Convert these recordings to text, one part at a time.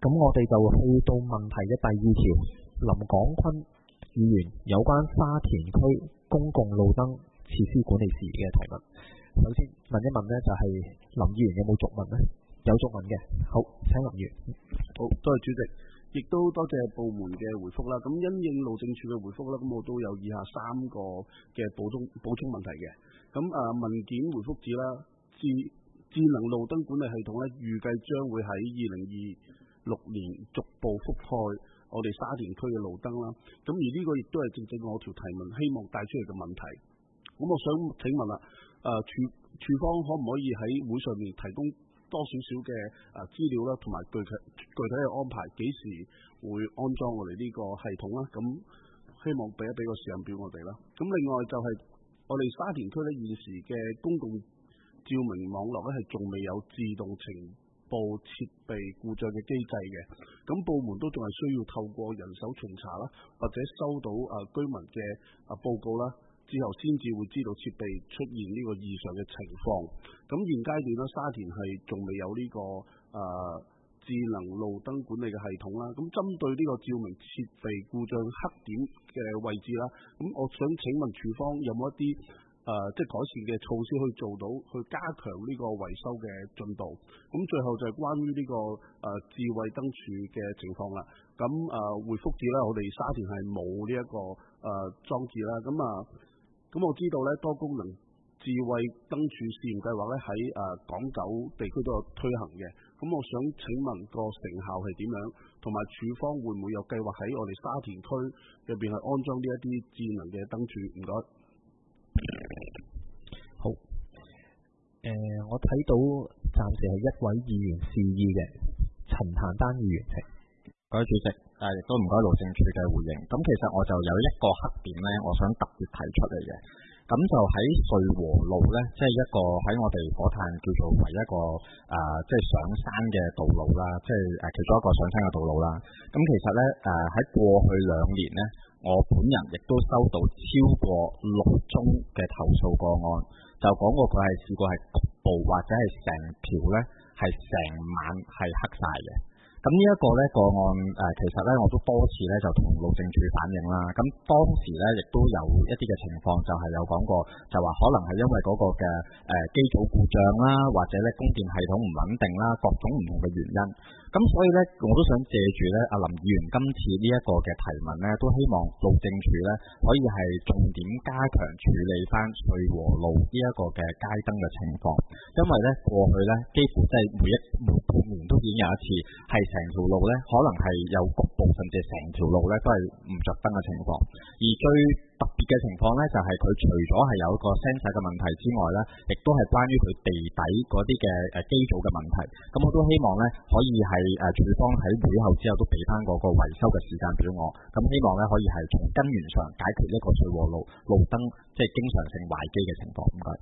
我哋就去到問題嘅第2條，林廣坤議員有關沙田區公共路燈設施管理事宜嘅提問。首先問一問呢，就係林議員有冇續問呢？有續問嘅，好，請林議員。 好，多謝主席，亦都多謝部門嘅回覆啦。咁因應路政署嘅回覆啦，咁我都有以下3個嘅補充問題嘅。咁文件回覆指啦，智能路燈管理系統咧，預計將會喺2026年逐步覆蓋我哋沙田區嘅路燈啦。咁而呢個亦都係正我條提問希望帶出嚟嘅問題。咁我想請問啦，署方可唔可以喺會上面提供多少嘅資料啦，同埋具體嘅安排，幾時會安裝我哋呢個系統啦？咁希望俾個時間表我哋啦。咁另外就係我哋沙田區咧，現時嘅公共照明網絡咧，係仲未有自動情報設備故障嘅機制嘅。咁部門都仲係需要透過人手巡查啦，或者收到居民嘅報告啦，之後先至會知道設備出現呢個異常嘅情況。咁現階段咧，沙田係仲未有呢個智能路燈管理嘅系統啦。咁針對呢個照明設備故障黑點嘅位置啦，咁我想請問署方有冇一啲即係改善嘅措施去做到，去加強呢個維修嘅進度。咁最後就係關於呢個智慧燈柱嘅情況啦。咁回覆指啦，我哋沙田係冇呢一個裝置啦。咁我知道咧，多功能智慧燈柱試驗計劃咧喺港九地區都有推行嘅。咁我想請問個成效係點樣，同埋署方會唔會有計劃喺我哋沙田區入邊係安裝呢一啲智能嘅燈柱？唔該。 好，我睇到暫時係1位議員示意嘅，陳壇丹議員請。 各位主席，亦都唔該路政署嘅回應。咁其實我就有一個黑點咧，我想特別提出嚟嘅。咁就喺瑞和路咧，即係一個喺我哋火炭叫做為一個即係上山嘅道路啦，即係其中一個上山嘅道路啦。咁其實咧喺過去2年咧，我本人亦都收到超過6宗嘅投訴個案，就講過佢係試過係局部或者係成條咧係成晚係黑晒嘅。咁呢一個咧個案其實咧我都多次咧就同路政署反映啦。咁當時咧亦都有一啲嘅情況，就係有講過，就話可能係因為嗰個嘅機組故障啦，或者咧供電系統唔穩定啦，各種唔同嘅原因。咁所以咧，我都想借住咧阿林議員今次呢一個嘅提問咧，都希望路政署咧可以係重點加強處理翻瑞和路呢一個嘅街燈嘅情況，因為咧過去咧幾乎即係每半年都已經有一次係成條路咧可能係有局部甚至成條路咧都係唔着燈嘅情況。而最特別嘅情況咧就係佢除咗係有一個 sensor 嘅問題之外咧，亦都係關於佢地底嗰啲嘅機組嘅問題。咁我都希望咧可以係署方喺會後之後都俾翻嗰個維修嘅時間表我。咁希望咧可以係從根源上解決一個瑞和路燈即係經常性壞機嘅情況。唔該。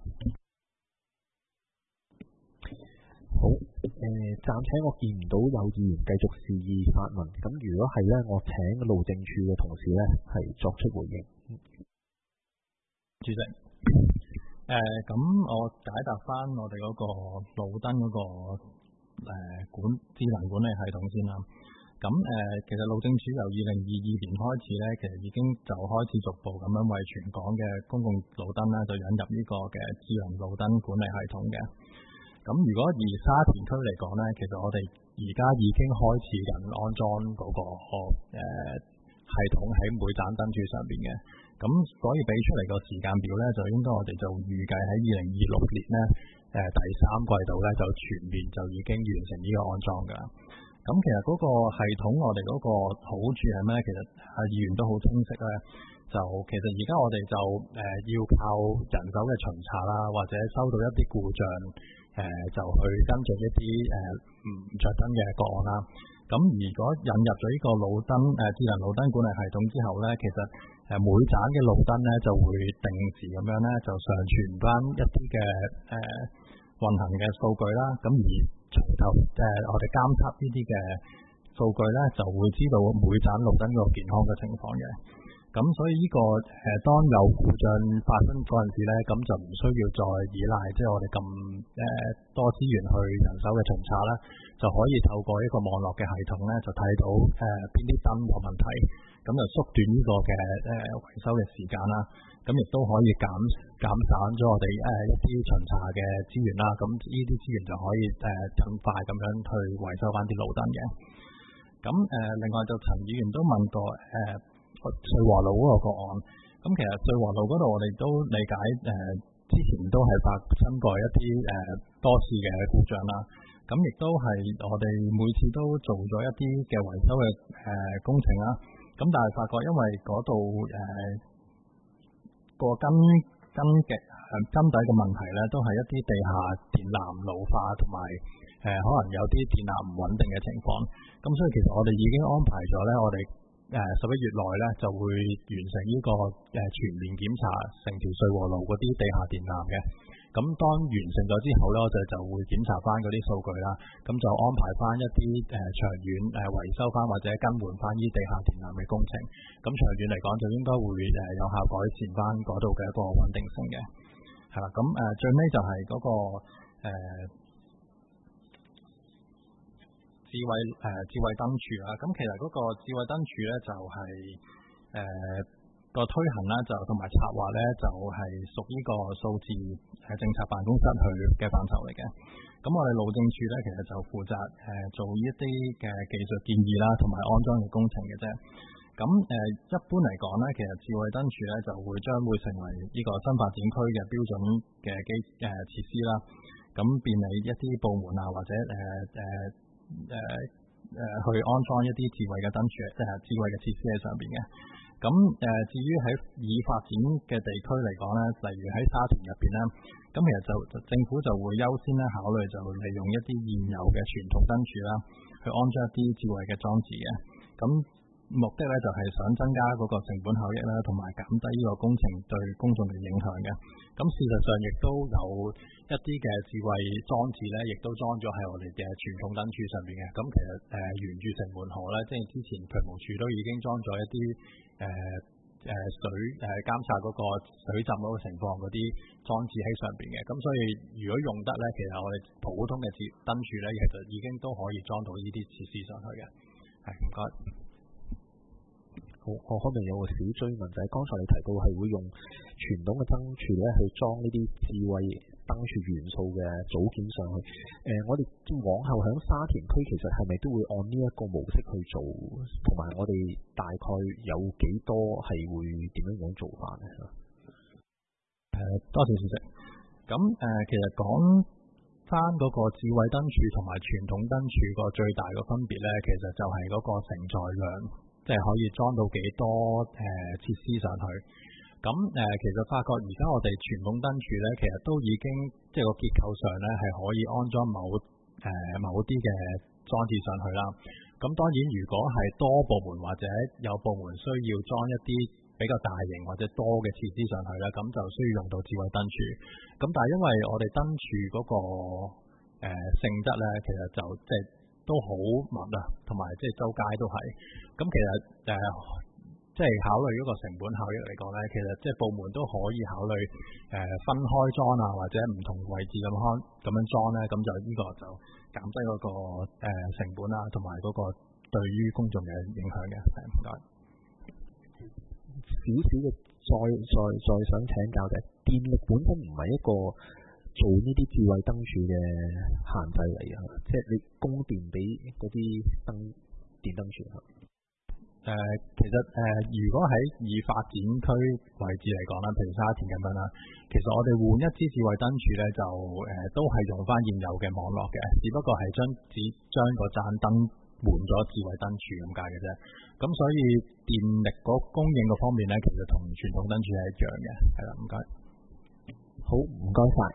好，暫且我見唔到有議員繼續示意發問。咁如果係咧，我請路政署嘅同事咧係作出回應。 主席，咁我解答翻我哋嗰個路燈嗰個智能管理系統先啦。咁其實路政署由2022年開始咧，其實已經就開始逐步咁樣為全港嘅公共路燈咧，就引入呢個嘅智能路燈管理系統嘅。咁如果以沙田區嚟講咧，其實我哋而家已經開始緊安裝嗰個系統喺每盞燈柱上邊嘅。咁所以俾出嚟個時間表咧，就應該我哋就預計喺2026年咧，第3季度咧就全面就已經完成呢個安裝㗎。咁其實嗰個系統我哋嗰個好處係咩？其實議員都好清晰咧。就其實而家我哋就要靠人手嘅巡查啦，或者收到一啲故障，就去跟進一啲唔着燈嘅個案啦。咁如果引入咗呢個路燈智能路燈管理系統之後咧，其實每盞嘅路燈咧就會定時咁樣咧就上傳翻一啲嘅運行嘅數據啦。咁而從頭我哋監測呢啲嘅數據咧，就會知道每盞路燈個健康嘅情況嘅。咁咁所以呢個當有故障發生嗰陣時咧，咁就唔需要再依賴即係我哋咁多資源去人手嘅巡查啦，就可以透過一個網絡嘅系統咧，就睇到邊啲燈有問題，咁就縮短呢個嘅維修嘅時間啦。咁亦都可以減省咗我哋一啲巡查嘅資源啦。咁呢啲資源就可以更快咁樣去維修翻啲路燈嘅。咁另外就陳議員都問過瑞和路嗰個案。咁其實瑞和路嗰度我哋都理解之前都係發生過一啲多次嘅故障啦。咁亦都係我哋每次都做咗一啲嘅維修嘅工程啦。咁但係發覺因為嗰度個根底嘅問題咧，都係一啲地下電纜老化同埋可能有啲電纜唔穩定嘅情況。咁所以其實我哋已經安排咗咧，我哋11月內咧就會完成呢個全面檢查成條瑞和路嗰啲地下電纜嘅。咁當完成咗之後咧，我哋就會檢查翻嗰啲數據啦。咁就安排翻一啲長遠維修翻或者更換翻呢地下電纜嘅工程。咁長遠嚟講就應該會有效改善翻嗰度嘅一個穩定性嘅。係啦，咁最尾就係嗰個智慧燈柱啦。咁其實嗰個智慧燈柱咧就係個推行啦，就同埋策劃咧就係屬呢個數字政策辦公室去嘅範疇嚟嘅。咁我哋路政署咧其實就負責做一啲嘅技術建議啦，同埋安裝嘅工程嘅啫。咁一般嚟講咧，其實智慧燈柱咧就將會成為呢個新發展區嘅標準嘅設施啦。咁便利一啲部門啊，或者去安裝一啲智慧嘅燈柱，即係智慧嘅設施喺上邊嘅。咁至於喺已發展嘅地區嚟講咧，例如喺沙田入邊咧，咁其實就政府就會優先咧考慮就利用一啲現有嘅傳統燈柱啦，去安裝一啲智慧嘅裝置嘅。咁目的咧就係想增加嗰個成本效益啦，同埋減低呢個工程對公眾嘅影響嘅。咁事實上亦都有一啲嘅智慧裝置咧，亦都裝咗喺我哋嘅傳統燈柱上邊嘅。咁其實沿住城門河咧，即係之前渠務署都已經裝咗一啲水監察嗰個水浸嗰個情況嗰啲裝置喺上邊嘅。咁所以如果用得咧，其實我哋普通嘅燈柱咧，其實已經都可以裝到呢啲設施上去嘅。係，唔該。好，我可能有個小追問，就係剛才你提到係會用傳統嘅燈柱咧去裝呢啲智慧燈柱元素嘅組件上去。我哋往後響沙田區其實係咪都會按呢一個模式去做？同埋我哋大概有幾多係會點樣做法咧？多謝主席。咁其實講翻嗰個智慧燈柱同埋傳統燈柱個最大嘅分別咧，其實就係嗰個承載量。即係可以裝到幾多設施上去。咁其實發覺而家我哋傳統燈柱咧，其實都已經即係個結構上咧係可以安裝某啲嘅裝置上去啦。咁當然如果係多部門或者有部門需要裝一啲比較大型或者多嘅設施上去咧，咁就需要用到智慧燈柱。咁但係因為我哋燈柱嗰個性質咧，其實就即係都好密啊，同埋即係周街都係。咁其實即係考慮嗰個成本效益嚟講咧，其實即係部門都可以考慮分開裝啊，或者唔同位置咁樣裝咧，咁就呢個就減低嗰個成本啦，同埋嗰個對於公眾嘅影響嘅。係，唔該。少少嘅再想請教嘅，電力本身唔係一個做呢啲智慧燈柱嘅限制嚟嘅，即係你供電俾嗰啲電燈柱。其實如果喺已發展區位置嚟講啦，譬如沙田咁樣啦，其實我哋換一支智慧燈柱咧，就都係用翻現有嘅網絡嘅，只不過係將個盞燈換咗智慧燈柱咁解嘅啫。咁所以電力嗰供應嗰方面咧，其實同傳統燈柱係一樣嘅。係啦，唔該。好，唔該晒。